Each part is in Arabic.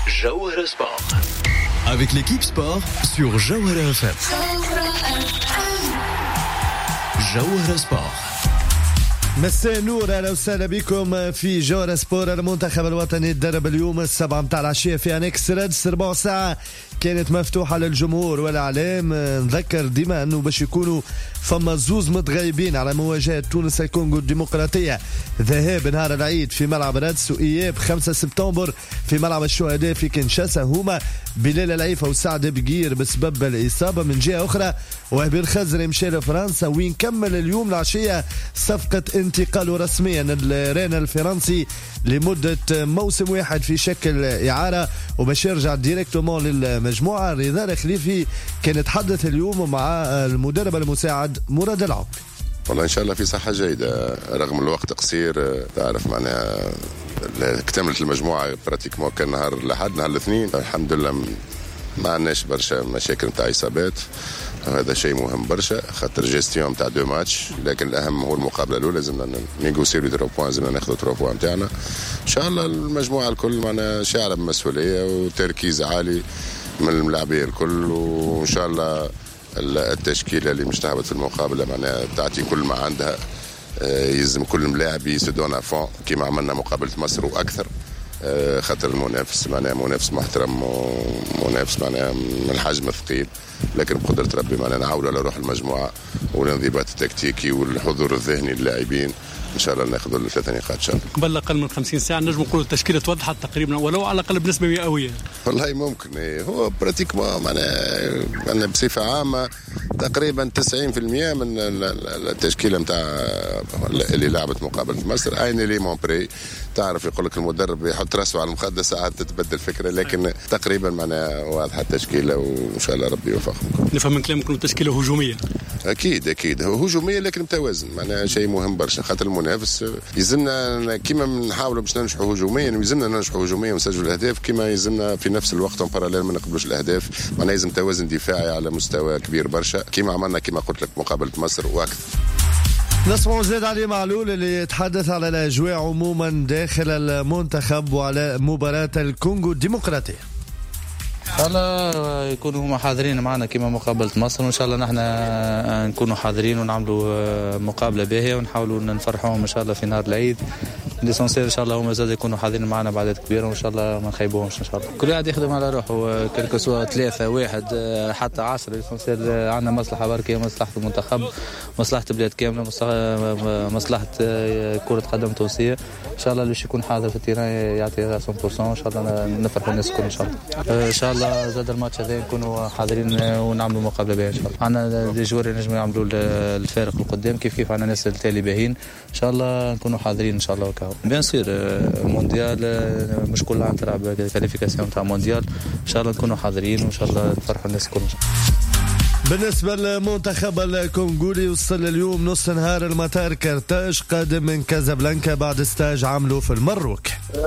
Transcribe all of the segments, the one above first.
Jawahara Sport. Avec l'équipe sport sur Jawahara FM. Jawahara Sport. مساء النور، اهلا وسهلا بكم في جوهرة سبور. المنتخب الوطني تدرب اليوم السبعة متاع العشية في انكس رادس، 4 ساعة كانت مفتوحة للجمهور والإعلام. نذكر ديما أنه باش يكونوا فما زوز متغيبين على مواجهة تونس الكونغو الديمقراطية، ذهاب نهار العيد في ملعب رادس وإياب 5 سبتمبر في ملعب الشهداء في كينشاسا. هما بلال العيفة وسعد بقير بسبب الإصابة. من جهة أخرى وهبي الخزري مشى لفرنسا، وين كمل اليوم العشية صفقة انتقاله رسميا الرين الفرنسي لمدة موسم واحد في شكل إعارة، وباش يرجع ديريكتومون للمجموعة. رضا الخليفي كان يتحدث اليوم مع المدرب المساعد مراد العمري. والله إن شاء الله في صحة جيدة رغم الوقت قصير. تعرف معناها اكتملت المجموعة براتيكمون كان نهار الأحد نهار الاثنين، الحمد لله ما عندناش برشا مشاكل نتاع إصابات، هذا شيء مهم برشا خاطر جيستيون نتاع 2 ماتش. لكن الأهم هو المقابلة الأولى، لازمنا نيغوسيرو 3 بوان، لازمنا ناخذ 3 بوان نتاعنا إن شاء الله. المجموعة الكل معنا شاعرة بمسؤولية وتركيز عالي من اللاعبين الكل، وإن شاء الله التشكيلة اللي مش تهبط في المقابلة معناها تعطي كل ما عندها. يلزم كل ملاعب يسدون فون كما عملنا مقابلة مصر وأكثر، خاطر المنافس معناها منافس محترم ومنافس معناها من الحجم الثقيل، لكن بقدرة ربي معناها نعاود على روح المجموعة والانضباط التكتيكي والحضور الذهني للاعبين ان شاء الله ناخذوا 3 نقاط ان شاء الله. قبل اقل من 50 ساعه نجم نقولوا التشكيله توضحت تقريبا ولو على الاقل بنسبه مئويه. والله ممكن هو براتيكمون معناها بصفه عامه تقريبا 90% من التشكيله نتاع اللي لعبت مقابله مصر. اين لي مون بري، تعرف يقول لك المدرب يحط راسه على المخده ساعات تتبدل الفكره، لكن تقريبا معناها واضحه التشكيله وان شاء الله ربي يوفقكم. نفهم من كلامكم تشكيله هجوميه. اكيد هجوميه لكن متوازن، معناها شيء مهم برشا خاطر المنافس. يلزمنا كيما نحاولوا باش ننجحوا هجوميا، يلزمنا ننجحوا هجوميا ونسجلوا الاهداف، كيما يلزمنا في نفس الوقت باراليل ما نقبلوش الاهداف. معناها لازم توازن دفاعي على مستوى كبير برشا كيما عملنا كيما قلت لك مقابله مصر واكثر. نسمع زيد علي معلول اللي يتحدث على الاجواء عموما داخل المنتخب وعلى مباراه الكونغو الديمقراطيه. الله يكونوا هما حاضرين معنا كما مقابلة مصر، وإن شاء الله نحن نكونوا حاضرين ونعملوا مقابلة باهية ونحاولوا نفرحوهم إن شاء الله في نهار العيد. ليسونسيال إن شاء الله هما زاد يكونوا حاضرين معنا بعدد كبير، وإن شاء الله ما نخيبوهمش إن شاء الله. كل واحد يخدم على روحه، كلكو سواء 3 1 حتى 10. ليسونسيال عندنا مصلحة بركة، مصلحة المنتخب، مصلحة بلاد كاملة، مصلحة كرة قدم تونسية. إن شاء الله اللي يكون حاضر في التيران يعطي 100%. إن شاء الله نفرحوا الناس الكل إن شاء الله. إن شاء الله زاد الماتش هذا نكونوا حاضرين ونعملوا مقابله باهيه ان شاء الله. عندنا دي جوار ينجموا يعملوا الفارق القدام كيف عندنا ناس التالي باهين ان شاء الله نكونوا حاضرين ان شاء الله. وكاو بيان سير المونديال مش كل عام تلعب كاليفيكاسيون تاع مونديال، ان شاء الله نكونوا حاضرين وان شاء الله نفرحوا الناس الكل. بالنسبة للمنتخب الكونغولي وصل اليوم نص نهار المطار كرتاج قادم من كازابلانكا بعد استاج عمله في المروك.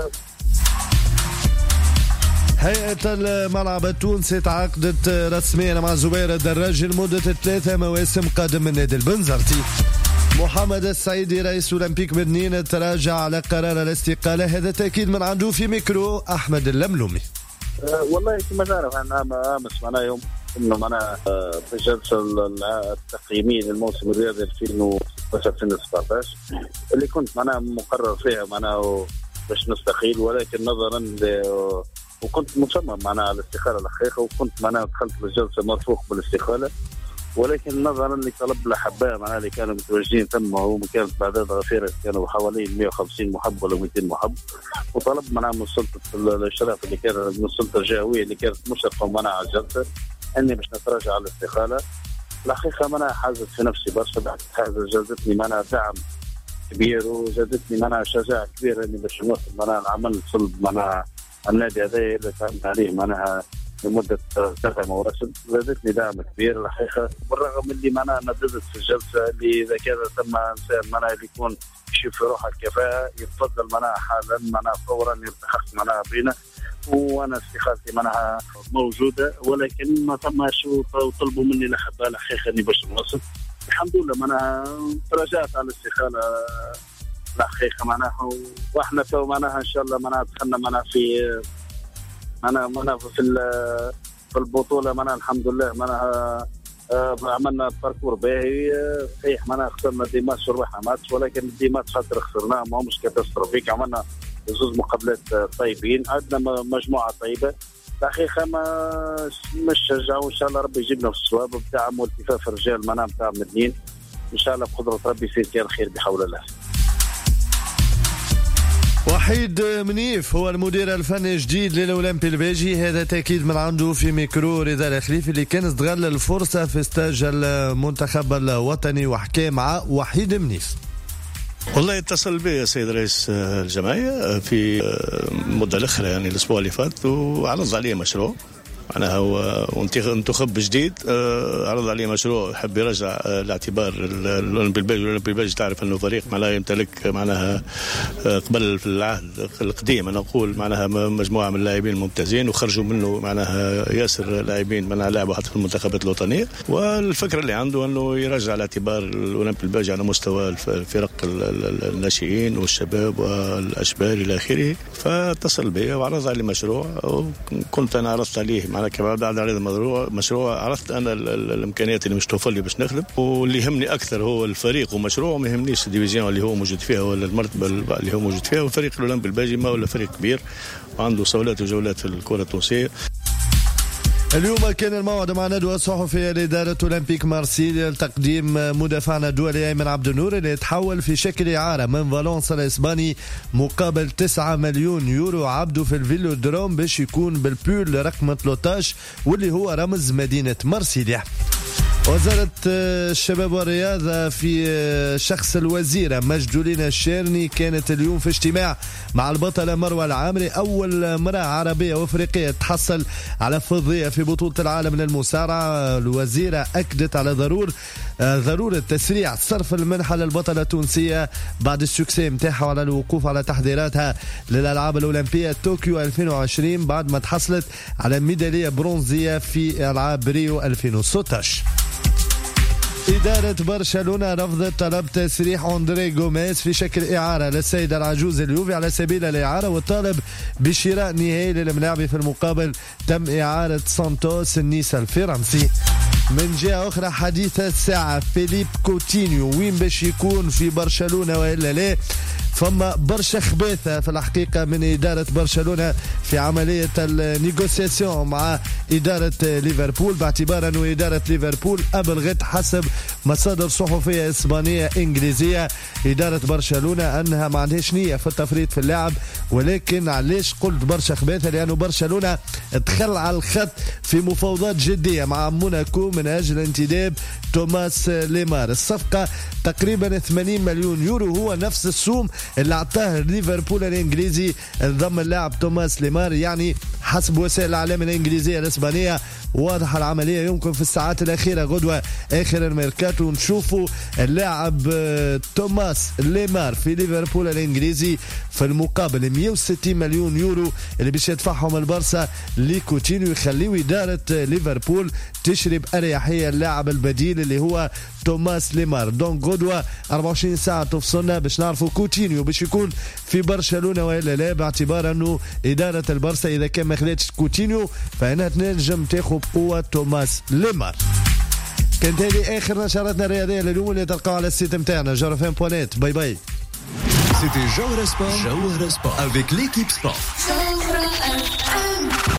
هيئة الملعب التونسي تعاقدت رسميا مع زبير الدراجي لمدة 3 مواسم قادم من نادي البنزرتي. محمد السعيدي رئيس أولمبيك بدنين تراجع على قرار الاستقالة، هذا تأكيد من عنده في ميكرو أحمد اللملومي. والله كما تعرف أنا أمس معنا يوم إنه معنا في الجلسة التقييمية للموسم الرياضي 2016 اللي كنت معنا مقرر فيها معنا باش نستقيل، ولكن نظرا وكنت مصمم معنا على الاستقالة الحقيقة، وكنت معنا دخلت للجلسة مرفوق بالاستقالة، ولكن نظرا لطلب الأحباء معنا اللي كانوا متواجدين ثم وكانت بعدد غفيرة كانوا حوالي 150 محب ولا 200 محب، وطلب معنا من سلطة الاشراف اللي كانت من السلطة الجهوية اللي كانت مشرفة معنا على الجلسة اني باش نتراجع على الاستقالة. الحقيقة معنا حازت في نفسي برشا، بعد حاجة جازتني معنا دعم كبير وزادتني معنا شجاعة كبيرة اني باش نوصل معنا العمل صلب معنا النادي هذا اللي تعبنا عليه معناها لمدة 3 مواسم، زادتني دعم كبير الحقيقة. بالرغم اللي معناها نددت في الجلسة اللي إذا كان ثم إنسان معناها اللي يكون يشوف في روحه الكفاءة يتفضل معناها حالا معناها فورا يلتحق معناها بينا، وأنا استقالتي معناها موجودة، ولكن ما ثماش طلبوا مني الأحباء الحقيقة إني باش نوصل. الحمد لله معناها تراجعت على الاستقالة الحقيقة معناها، واحنا تو معناها إن شاء الله معناها دخلنا معناها في أنا في البطولة أنا الحمد لله أنا عملنا باركور باهي صحيح أنا خسرنا دي ماتش وربحنا ماتش ولكن دي ماتش خاطر خسرناه ما هو مش كاتاستروفيك عملنا زوز مقابلات طيبين عندنا مجموعة طيبة الحقيقة مش شجعوا إن شاء الله ربي يجيبنا في الصواب بتاع التفاف الرجال معناها بتاع مدنين إن شاء الله بقدرة ربي يصير كان خير بحول الله. وحيد منيف هو المدير الفني الجديد للأولمبي البيجي، هذا تأكيد من عنده في ميكرو رضا الخليفي اللي كان استغل الفرصة في استاج المنتخب الوطني وحكى مع وحيد منيف. والله اتصل بي السيد رئيس الجمعية في مدة الأخرى يعني الأسبوع اللي فات وعرض عليه مشروع معناها هو انتخب جديد عرض عليه مشروع يحب يرجع لاعتبار الأولمبي البلجي تعرف أنه فريق معناها يمتلك معناها قبل في العهد القديم أنا أقول معناها مجموعة من اللاعبين الممتازين وخرجوا منه معناها ياسر لاعبين معناها لعبوا حتى في المنتخبات الوطنية والفكرة اللي عنده أنه يرجع لاعتبار الأولمبي البلجي على مستوى الفرق الناشئين والشباب والأشبال إلى آخره. فاتصل بي وعرض عليه مشروع وكنت أنا عرضت عليه معنا كمان بعد عرض مشروع عرفت أنا الإمكانيات اللي مش توفر لي باش نخدم واللي يهمني أكثر هو الفريق ومشروع ما يهمنيش الديفيزيون اللي هو موجود فيها ولا المرتبة اللي هو موجود فيها والفريق الأولمبي البلجي ما ولا فريق كبير وعنده صولات وجولات في الكرة التونسية. اليوم كان الموعد مع ندوة صحفية لإدارة أولمبيك مارسيليا لتقديم مدافعنا الدولي أيمن عبد النور اللي يتحول في شكل إعارة من فالنسيا الإسباني مقابل 9 مليون يورو عبده في الفيلودروم باش يكون بالبول رقم 13 واللي هو رمز مدينة مارسيليا. وزارة الشباب والرياضة في شخص الوزيرة مجدولين الشيرني كانت اليوم في اجتماع مع البطلة مروة العامري أول امرأة عربية وأفريقية تحصل على فضية في بطولة العالم للمصارعة. الوزيرة أكدت على ضرورة تسريع صرف المنحة للبطلة التونسية بعد السكسي متاحة على الوقوف على تحضيراتها للألعاب الأولمبية طوكيو 2020 بعد ما تحصلت على ميدالية برونزية في ألعاب ريو 2016. إدارة برشلونة رفضت طلب تسريح أندري غوميز في شكل إعارة للسيدة العجوز اليوفي على سبيل الإعارة والطالب بشراء نهائي للملاعب. في المقابل تم إعارة سانتوس النيس الفرنسي. من جهة أخرى حديث الساعة فيليب كوتينيو وين باش يكون في برشلونة وإلا لا؟ فما برشا خباثة في الحقيقة من إدارة برشلونة في عملية النيغوسياسيون مع إدارة ليفربول باعتبار أنه إدارة ليفربول أبلغت حسب مصادر صحفية إسبانية إنجليزية إدارة برشلونة أنها ما عندهاش نية في التفريط في اللعب. ولكن علاش قلت برشا خباثة؟ لأنه برشلونة دخل على الخط في مفاوضات جدية مع موناكو من أجل انتداب توماس ليمار. الصفقة تقريبا 80 مليون يورو هو نفس السوم اللي اعطاه ليفربول الانجليزي انضم اللاعب توماس ليمار. يعني حسب وسائل الاعلام الانجليزيه الاسبانيه واضح العمليه يمكن في الساعات الاخيره غدوه اخر الميركاتو نشوفوا اللاعب توماس ليمار في ليفربول الانجليزي في المقابل 160 مليون يورو اللي باش يدفعهم البارسا لكوتينيو يخليو اداره ليفربول تشري باريحيه اللاعب البديل اللي هو توماس ليمار. دونك غدوه 24 ساعه تفصلنا باش نعرفوا كوتينيو باش يكون في برشلونه ولا لا باعتبار انه اداره البارسا اذا كان ما خدتش كوتينيو فانها تنجم تاخذ بقوه توماس ليمار. كانت هذه اخر نشراتنا الرياضيه لليوم اللي تلقاوها على السيت نتاعنا جورفان.net. باي باي. C'était Jawara Sport avec l'équipe sport.